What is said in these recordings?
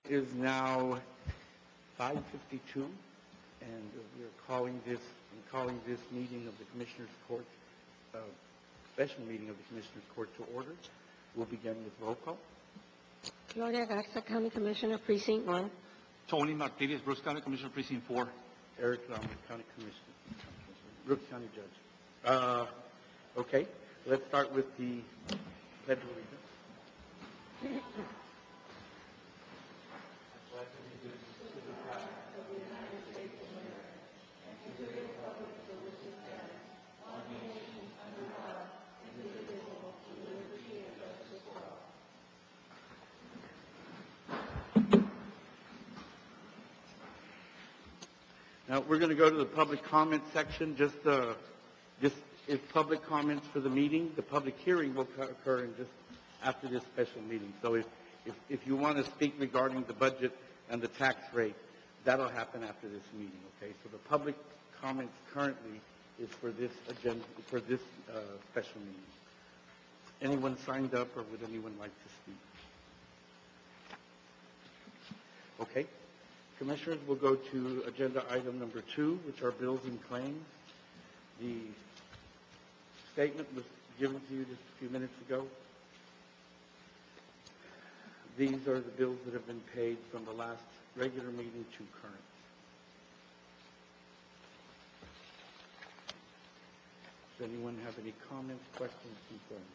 is now 5:52, and we're calling this meeting of the Commissioners Court, special meeting of the Commissioners Court to order. We'll begin with roll call. Gloria Garza, County Commissioner, Precinct 1. Tony Martinez, Brooks County Commissioner, Precinct 4. Eric Ramos, County Commissioner, Brooks County Judge. Okay, let's start with the Pledge of Allegiance. Now, we're going to go to the public comment section. Just if public comments for the meeting, the public hearing will occur in just after this special meeting. So if you want to speak regarding the budget and the tax rate, that'll happen after this meeting, okay? So the public comments currently is for this agenda, for this special meeting. Anyone signed up, or would anyone like to speak? Okay. Commissioners, will go to agenda item number 2, which are bills and claims. The statement was given to you just a few minutes ago. These are the bills that have been paid from the last regular meeting to current. Does anyone have any comments, questions, concerns?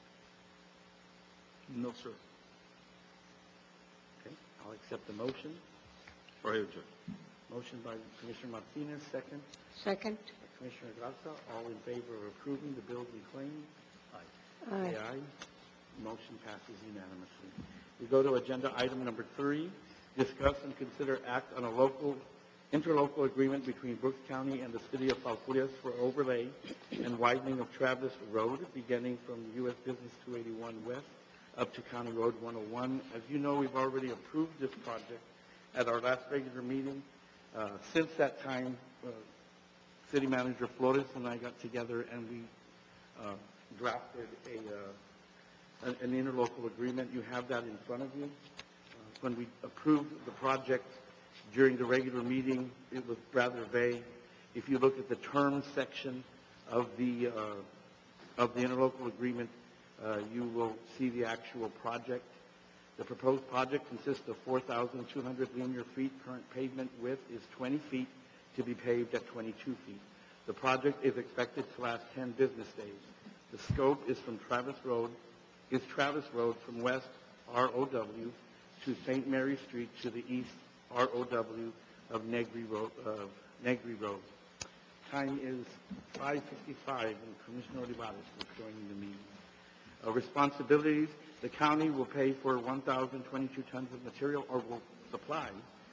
No, sir. Okay, I'll accept the motion. Go ahead, Judge. Motion by Commissioner Martinez, second. Second. By Commissioner Garza, all in favor of approving the bills and claims? Aye. Aye. Say aye. Motion passes unanimously. We go to agenda item number 3, discuss and consider act on a interlocal agreement between Brooks County and the City of Falfurrias for overlay and widening of Travis Road, beginning from U.S. Business 281 West up to County Road 101. As you know, we've already approved this project at our last regular meeting. Since that time, City Manager Flores and I got together and we drafted an interlocal agreement. You have that in front of you. When we approved the project during the regular meeting, it was rather vague. If you look at the terms section of the interlocal agreement, you will see the actual project. The proposed project consists of 4,200 linear feet. Current pavement width is 20 feet to be paved at 22 feet. The project is expected to last 10 business days. The scope is Travis Road from west ROW to St. Mary Street to the east ROW of Negri Road. Time is 5:55 and Commissioner Olivares is joining the meeting. Responsibilities: the county will pay for 1,022 tons of material, or will supply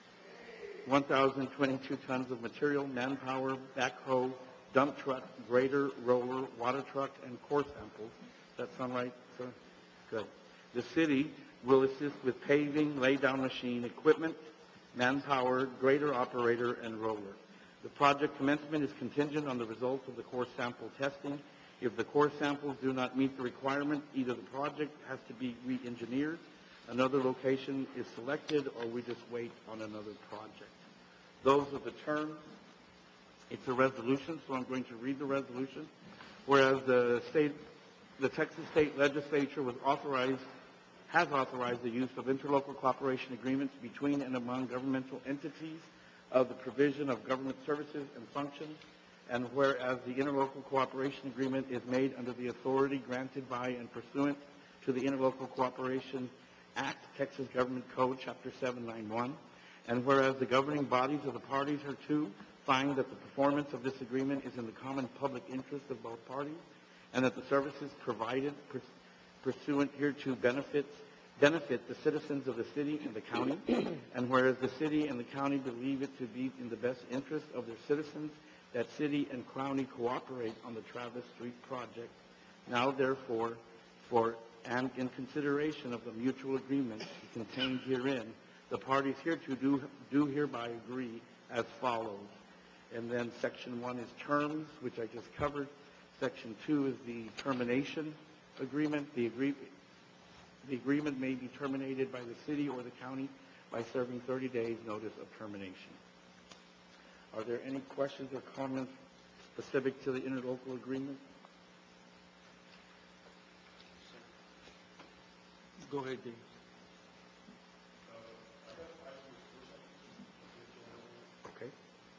1,022 tons of material, manpower, backhoe, dump truck, grader, roller, water truck, and core samples. Does that sound right, sir? Good. The city will assist with paving, laydown machine, equipment, manpower, grader operator, and roller. The project commencement is contingent on the results of the core sample testing. If the core samples do not meet the requirement, either the project has to be re-engineered, another location is selected, or we just wait on another project. Those are the terms. It's a resolution, so I'm going to read the resolution. Whereas the Texas State Legislature has authorized the use of interlocal cooperation agreements between and among governmental entities of the provision of government services and functions. And whereas the interlocal cooperation agreement is made under the authority granted by and pursuant to the Interlocal Cooperation Act, Texas Government Code, Chapter 791, and whereas the governing bodies of the parties hereto find that the performance of this agreement is in the common public interest of both parties, and that the services provided pursuant hereto benefit the citizens of the city and the county, and whereas the city and the county believe it to be in the best interest of their citizens that city and county cooperate on the Travis Street project. Now, therefore, and in consideration of the mutual agreement contained herein, the parties hereto do hereby agree as follows. And then Section 1 is terms, which I just covered. Section 2 is the termination agreement. The agreement may be terminated by the city or the county by serving 30 days notice of termination. Are there any questions or comments specific to the interlocal agreement? Go ahead, Dave. Okay.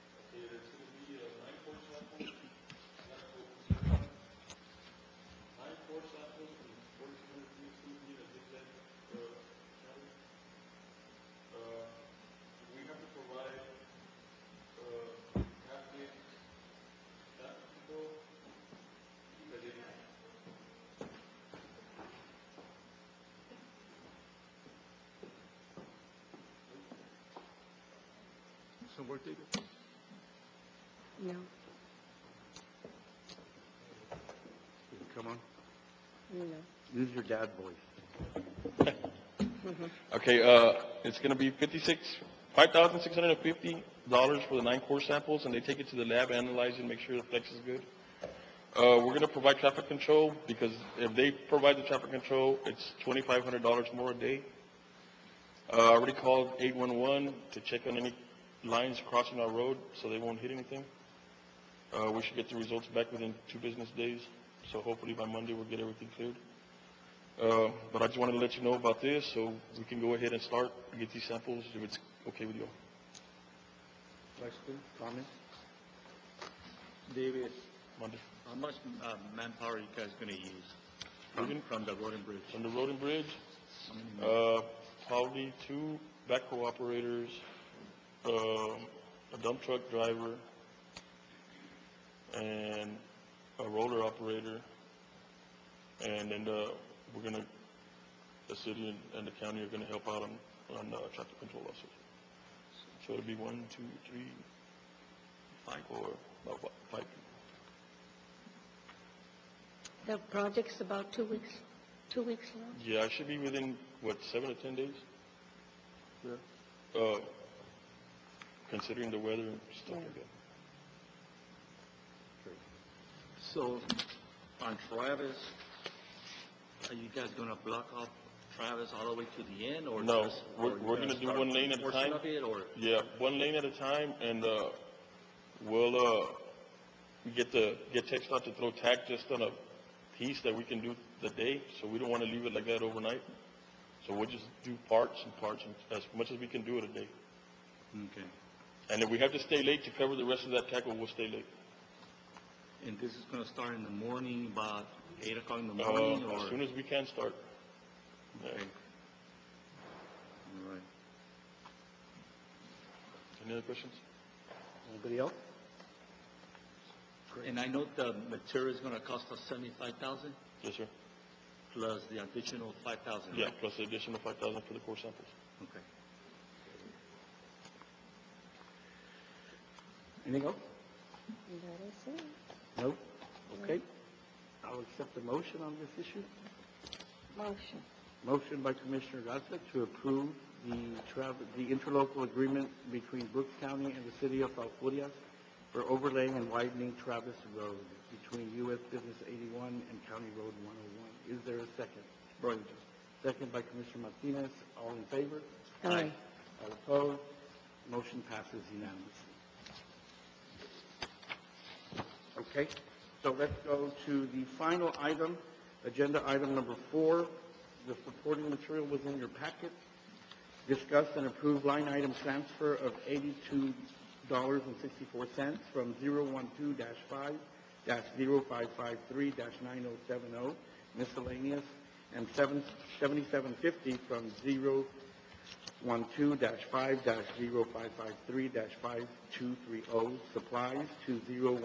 Some work, David? No. Come on. No. Use your dad voice. Okay, it's gonna be $5,650 for the 9 core samples, and they take it to the lab, analyze it, make sure the flex is good. We're gonna provide traffic control, because if they provide the traffic control, it's $2,500 more a day. I already called 811 to check on any lines crossing our road, so they won't hit anything. We should get the results back within 2 business days, so hopefully by Monday we'll get everything cleared. But I just wanted to let you know about this, so we can go ahead and start, get these samples, if it's okay with you all. Question, comment? David, Monday. how much manpower are you guys going to use Even from the road and bridge? on the road and bridge, How many men? probably 2 backhoe operators, a dump truck driver, and a roller operator, and then the city and the county are gonna help out on traffic control also. So it'll be 1, 2, 3, 5, or about 5 people. The project's about 2 weeks long. Yeah, I should be within, 7 to 10 days? Yeah. Considering the weather and stuff like that. So, on Travis, are you guys going to block off Travis all the way to the end, or No, just, we're or gonna do start one lane at a portion time. of it, or Yeah, 1 lane at a time, and we'll get text out to throw tag just on a piece that we can do the day, so we don't want to leave it like that overnight. So we'll just do parts and as much as we can do it a day. okay? And if we have to stay late to cover the rest of that tackle, we'll stay late. And this is going to start in the morning, about 8 o'clock in the morning, or As soon as we can start. Yeah. okay? All right. Any other questions? Anybody else? And I know the material is going to cost us 75,000 Yes, sir. plus the additional 5,000. Yeah, right? plus the additional 5,000 for the core samples. Okay. Anything else? That is it. No? Okay. I'll accept the motion on this issue. Motion. Motion by Commissioner Garza to approve the interlocal agreement between Brooks County and the City of Falfurrias for overlaying and widening Travis Road between U.S. Business 81 and County Road 101. Is there a second? Second by Commissioner Martinez. All in favor? Aye. All opposed? Motion passes unanimously. Okay, so let's go to the final item, agenda item number 4. The supporting material was in your packet. Discuss and approve line item transfer of $82.64 from 012-5-0553-9070 miscellaneous, and $77.50 from 012-5-0553-5230 supplies to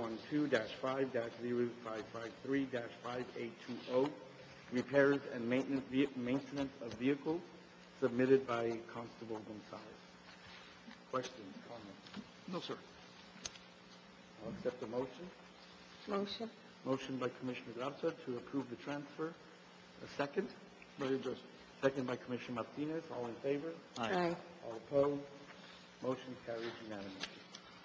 012-5-0553-5820 repairs and maintenance of vehicles submitted by Constable Gonzalez. Questions, comments? No, sir. I'll accept the motion. Motion. Motion by Commissioner Garza to approve the transfer. A second? Second by Commissioner Martinez. All in favor? Aye. All opposed? Motion carries unanimously.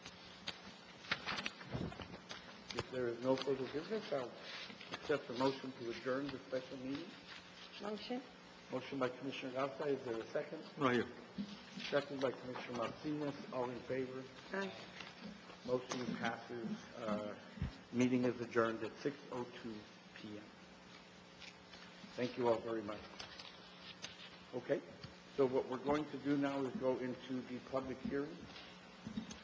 If there is no further business, I'll accept the motion to adjourn the special meeting. Motion. Motion by Commissioner Garza. Is there a second? Right here. Second by Commissioner Martinez. All in favor? Aye. Motion passes. Meeting is adjourned at 6:02 p.m. Thank you all very much. Okay, so what we're going to do now is go into the public hearing.